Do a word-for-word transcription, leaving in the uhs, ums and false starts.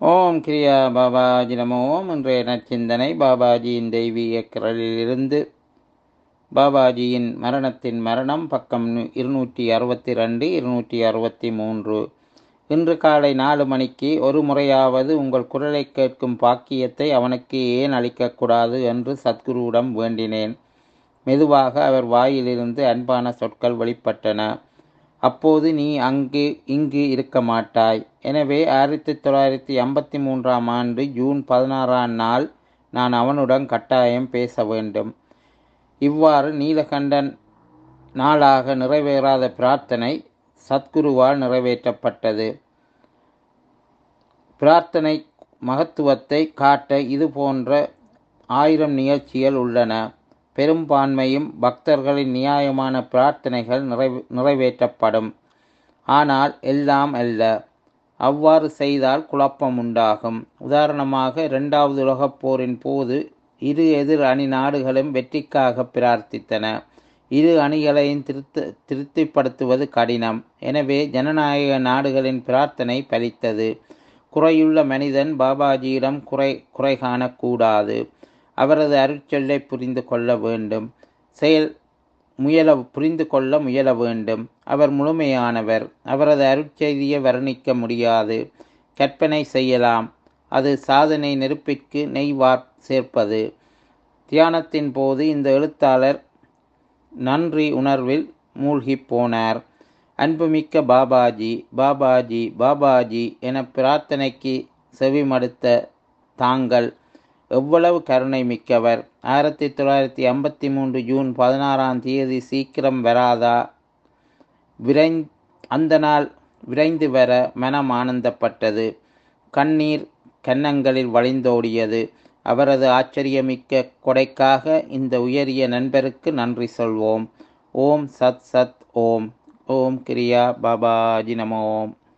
ஓம் கிரியா பாபாஜி நமோ ஓம். இன்றைய நற்சிந்தனை பாபாஜியின் தெய்வீக குரலிலிருந்து. பாபாஜியின் மரணத்தின் மரணம், பக்கம் இருநூற்றி அறுபத்தி ரெண்டு இருநூற்றி அறுபத்தி மூன்று. இன்று காலை நாலு மணிக்கு ஒரு முறையாவது உங்கள் குரலை கேட்கும் பாக்கியத்தை அவனுக்கு ஏன் அளிக்கக்கூடாது என்று சத்குருவிடம் வேண்டினேன். மெதுவாக அவர் வாயிலிருந்து அன்பான சொற்கள் வெளிப்பட்டன. அப்போது நீ அங்கு இங்கு இருக்க மாட்டாய். எனவே ஆயிரத்தி தொள்ளாயிரத்தி ஐம்பத்தி மூன்றாம் ஆண்டு ஜூன் பதினாறாம் நாள் நான் அவனுடன் கட்டாயம் பேச வேண்டும். இவ்வாறு நீலகண்டன் நாளாக நிறைவேறாத பிரார்த்தனை சத்குருவால் நிறைவேற்றப்பட்டது. பிரார்த்தனை மகத்துவத்தை காட்ட இது போன்ற ஆயிரம் நிகழ்ச்சிகள் உள்ளன. பெரும்பான்மையும் பக்தர்களின் நியாயமான பிரார்த்தனைகள் நிறைவே நிறைவேற்றப்படும். ஆனால் எல்லாம் அல்ல. அவ்வாறு செய்தால் குழப்பம் உண்டாகும். உதாரணமாக, இரண்டாவது உலகப் போரின் போது இரு எதிர் அணி நாடுகளும் வெற்றிக்காக பிரார்த்தித்தன. இரு அணிகளையும் திருத்த திருப்திப்படுத்துவது கடினம். எனவே ஜனநாயக நாடுகளின் பிரார்த்தனை பலித்தது. குறையுள்ள மனிதன் பாபாஜியிடம் குறை குறை காணக்கூடாது. அவரது அருட்சொல்லை புரிந்து கொள்ள வேண்டும். செயல் முயல புரிந்து கொள்ள முயல வேண்டும். அவர் முழுமையானவர். அவரது அருட்செய்தியை வர்ணிக்க முடியாது. கற்பனை செய்யலாம். அது சாதனை நெருப்பிற்கு நெய் வார் சேர்ப்பது. தியானத்தின் போது இந்த எழுத்தாளர் நன்றி உணர்வில் மூழ்கி போனார். அன்புமிக்க பாபாஜி, பாபாஜி, பாபாஜி என பிரார்த்தனைக்கு செவிமடுத்த தாங்கள் எவ்வளவு கருணை மிக்கவர். ஆயிரத்தி தொள்ளாயிரத்தி ஐம்பத்தி மூன்று ஜூன் பதினாறாம் தேதி சீக்கிரம் வராதா? விரை அந்த நாள் விரைந்து வர மனம் ஆனந்தப்பட்டது. கண்ணீர் கன்னங்களில் வழிந்தோடியது. அவரது ஆச்சரியமிக்க கொடைக்காக இந்த உயரிய நண்பருக்கு நன்றி சொல்வோம். ஓம் சத் சத் ஓம். ஓம் கிரியா பாபாஜி நமோ ஓம்.